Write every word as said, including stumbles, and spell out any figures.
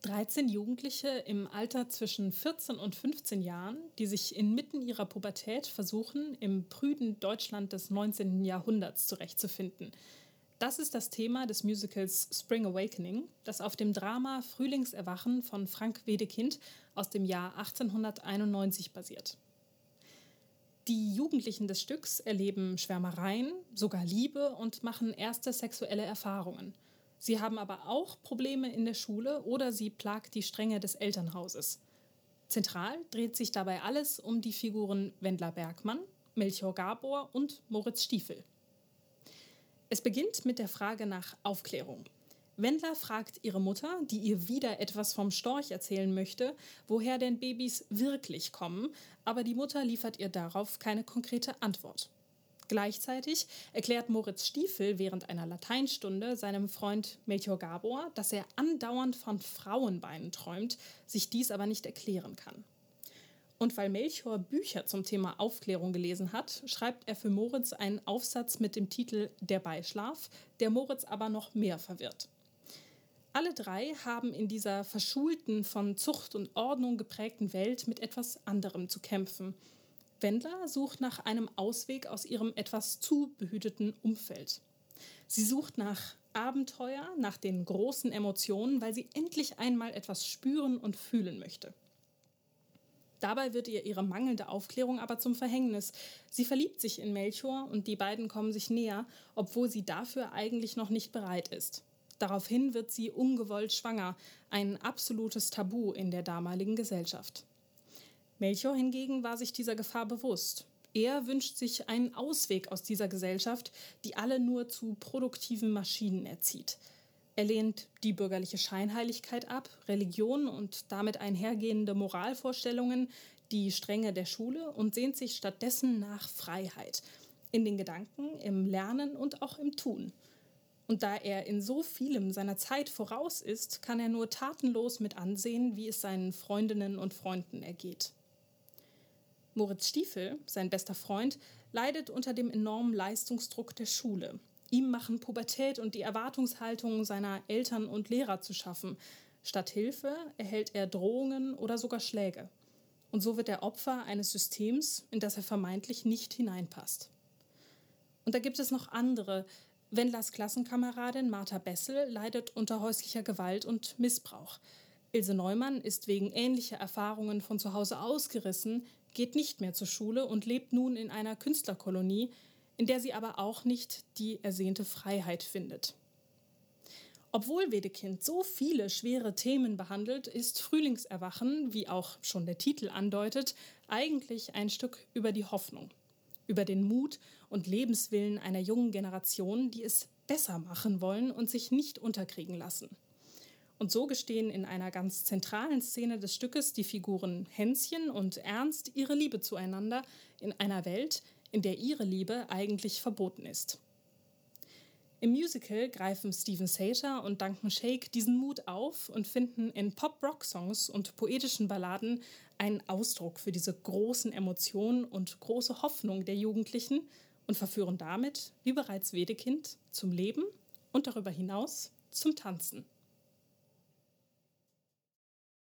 dreizehn Jugendliche im Alter zwischen vierzehn und fünfzehn Jahren, die sich inmitten ihrer Pubertät versuchen, im prüden Deutschland des neunzehnten. Jahrhunderts zurechtzufinden. Das ist das Thema des Musicals Spring Awakening, das auf dem Drama Frühlingserwachen von Frank Wedekind aus dem Jahr achtzehnhunderteinundneunzig basiert. Die Jugendlichen des Stücks erleben Schwärmereien, sogar Liebe und machen erste sexuelle Erfahrungen. Sie haben aber auch Probleme in der Schule oder sie plagt die Strenge des Elternhauses. Zentral dreht sich dabei alles um die Figuren Wendla Bergmann, Melchior Gabor und Moritz Stiefel. Es beginnt mit der Frage nach Aufklärung. Wendla fragt ihre Mutter, die ihr wieder etwas vom Storch erzählen möchte, woher denn Babys wirklich kommen, aber die Mutter liefert ihr darauf keine konkrete Antwort. Gleichzeitig erklärt Moritz Stiefel während einer Lateinstunde seinem Freund Melchior Gabor, dass er andauernd von Frauenbeinen träumt, sich dies aber nicht erklären kann. Und weil Melchior Bücher zum Thema Aufklärung gelesen hat, schreibt er für Moritz einen Aufsatz mit dem Titel »Der Beischlaf«, der Moritz aber noch mehr verwirrt. Alle drei haben in dieser verschulten, von Zucht und Ordnung geprägten Welt mit etwas anderem zu kämpfen. Wendla sucht nach einem Ausweg aus ihrem etwas zu behüteten Umfeld. Sie sucht nach Abenteuer, nach den großen Emotionen, weil sie endlich einmal etwas spüren und fühlen möchte. Dabei wird ihr ihre mangelnde Aufklärung aber zum Verhängnis. Sie verliebt sich in Melchior und die beiden kommen sich näher, obwohl sie dafür eigentlich noch nicht bereit ist. Daraufhin wird sie ungewollt schwanger, ein absolutes Tabu in der damaligen Gesellschaft. Melchior hingegen war sich dieser Gefahr bewusst. Er wünscht sich einen Ausweg aus dieser Gesellschaft, die alle nur zu produktiven Maschinen erzieht. Er lehnt die bürgerliche Scheinheiligkeit ab, Religion und damit einhergehende Moralvorstellungen, die Strenge der Schule und sehnt sich stattdessen nach Freiheit. In den Gedanken, im Lernen und auch im Tun. Und da er in so vielem seiner Zeit voraus ist, kann er nur tatenlos mit ansehen, wie es seinen Freundinnen und Freunden ergeht. Moritz Stiefel, sein bester Freund, leidet unter dem enormen Leistungsdruck der Schule. Ihm machen Pubertät und die Erwartungshaltungen seiner Eltern und Lehrer zu schaffen. Statt Hilfe erhält er Drohungen oder sogar Schläge. Und so wird er Opfer eines Systems, in das er vermeintlich nicht hineinpasst. Und da gibt es noch andere. Wendlas Klassenkameradin Martha Bessel leidet unter häuslicher Gewalt und Missbrauch. Ilse Neumann ist wegen ähnlicher Erfahrungen von zu Hause ausgerissen, geht nicht mehr zur Schule und lebt nun in einer Künstlerkolonie, in der sie aber auch nicht die ersehnte Freiheit findet. Obwohl Wedekind so viele schwere Themen behandelt, ist Frühlingserwachen, wie auch schon der Titel andeutet, eigentlich ein Stück über die Hoffnung. Über den Mut und Lebenswillen einer jungen Generation, die es besser machen wollen und sich nicht unterkriegen lassen. Und so gestehen in einer ganz zentralen Szene des Stückes die Figuren Hänschen und Ernst ihre Liebe zueinander in einer Welt, in der ihre Liebe eigentlich verboten ist. Im Musical greifen Steven Sater und Duncan Sheik diesen Mut auf und finden in Pop-Rock-Songs und poetischen Balladen einen Ausdruck für diese großen Emotionen und große Hoffnung der Jugendlichen und verführen damit, wie bereits Wedekind, zum Leben und darüber hinaus zum Tanzen.